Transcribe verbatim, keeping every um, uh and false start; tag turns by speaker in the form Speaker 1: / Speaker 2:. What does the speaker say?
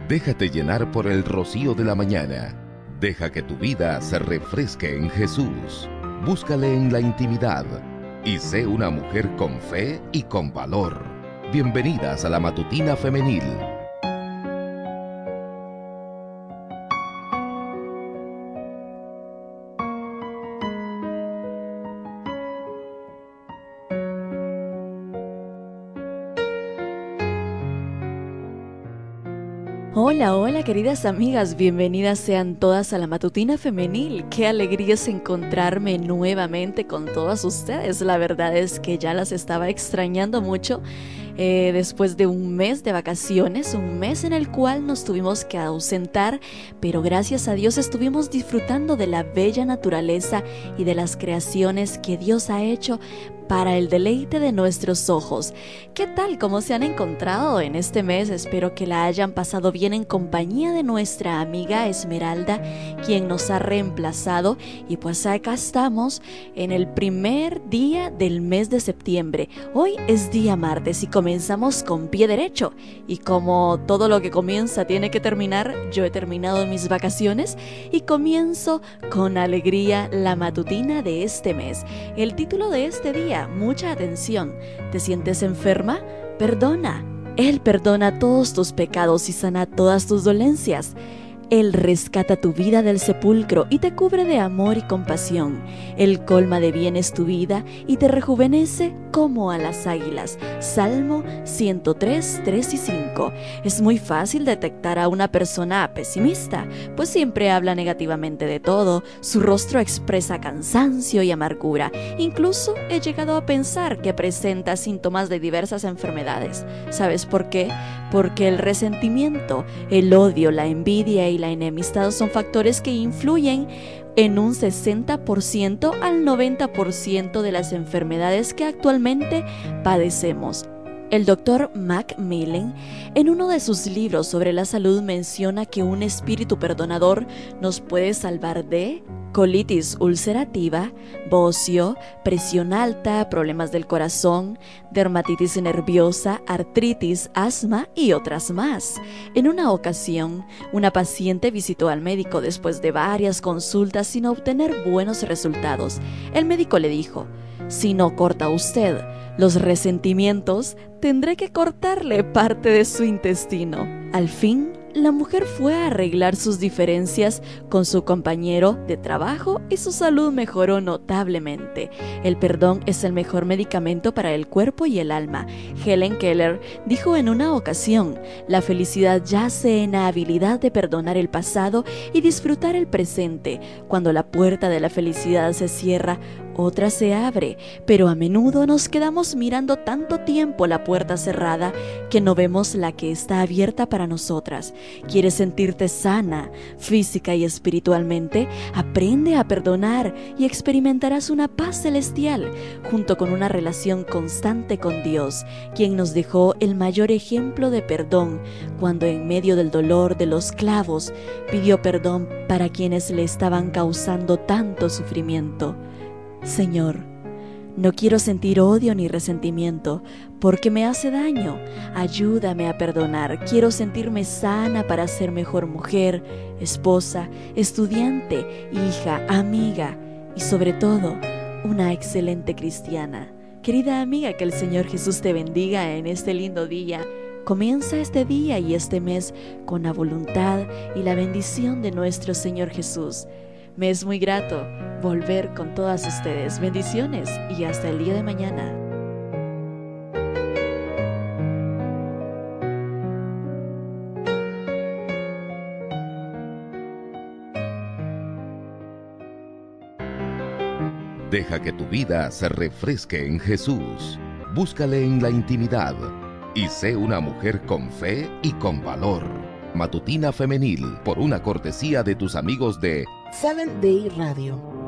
Speaker 1: Déjate llenar por el rocío de la mañana. Deja que tu vida se refresque en Jesús. Búscale en la intimidad y sé una mujer con fe y con valor. Bienvenidas a la Matutina Femenil.
Speaker 2: Hola, hola queridas amigas, bienvenidas sean todas a la Matutina Femenil. Qué alegría es encontrarme nuevamente con todas ustedes. La verdad es que ya las estaba extrañando mucho eh, después de un mes de vacaciones, un mes en el cual nos tuvimos que ausentar, pero gracias a Dios estuvimos disfrutando de la bella naturaleza y de las creaciones que Dios ha hecho para el deleite de nuestros ojos. ¿Qué tal? ¿Cómo se han encontrado en este mes? Espero que la hayan pasado bien en compañía de nuestra amiga Esmeralda, quien nos ha reemplazado. Y pues acá estamos en el primer día del mes de septiembre. Hoy es día martes y comenzamos con pie derecho. Y como todo lo que comienza tiene que terminar, yo he terminado mis vacaciones y comienzo con alegría la matutina de este mes. El título de este día: mucha atención. ¿Te sientes enferma? Perdona. Él perdona todos tus pecados y sana todas tus dolencias. Él rescata tu vida del sepulcro y te cubre de amor y compasión. Él colma de bienes tu vida y te rejuvenece como a las águilas. Salmo ciento tres, tres y cinco. Es muy fácil detectar a una persona pesimista, pues siempre habla negativamente de todo. Su rostro expresa cansancio y amargura. Incluso he llegado a pensar que presenta síntomas de diversas enfermedades. ¿Sabes por qué? Porque el resentimiento, el odio, la envidia y la enemistad son factores que influyen en un sesenta por ciento al noventa por ciento de las enfermedades que actualmente padecemos. El doctor Macmillan, en uno de sus libros sobre la salud, menciona que un espíritu perdonador nos puede salvar de colitis ulcerativa, bocio, presión alta, problemas del corazón, dermatitis nerviosa, artritis, asma y otras más. En una ocasión, una paciente visitó al médico después de varias consultas sin obtener buenos resultados. El médico le dijo: si no corta usted los resentimientos, tendré que cortarle parte de su intestino. Al fin, la mujer fue a arreglar sus diferencias con su compañero de trabajo y su salud mejoró notablemente. El perdón es el mejor medicamento para el cuerpo y el alma. Helen Keller dijo en una ocasión: la felicidad yace en la habilidad de perdonar el pasado y disfrutar el presente. Cuando la puerta de la felicidad se cierra, otra se abre, pero a menudo nos quedamos mirando tanto tiempo la puerta cerrada que no vemos la que está abierta para nosotras. ¿Quieres sentirte sana, física y espiritualmente? Aprende a perdonar y experimentarás una paz celestial, junto con una relación constante con Dios, quien nos dejó el mayor ejemplo de perdón, cuando en medio del dolor de los clavos pidió perdón para quienes le estaban causando tanto sufrimiento. Señor, no quiero sentir odio ni resentimiento, porque me hace daño. Ayúdame a perdonar. Quiero sentirme sana para ser mejor mujer, esposa, estudiante, hija, amiga y sobre todo, una excelente cristiana. Querida amiga, que el Señor Jesús te bendiga en este lindo día. Comienza este día y este mes con la voluntad y la bendición de nuestro Señor Jesús. Me es muy grato volver con todas ustedes. Bendiciones y hasta el día de mañana.
Speaker 1: Deja que tu vida se refresque en Jesús. Búscale en la intimidad y sé una mujer con fe y con valor. Matutina Femenil, por una cortesía de tus amigos de
Speaker 3: Seventh Day Radio.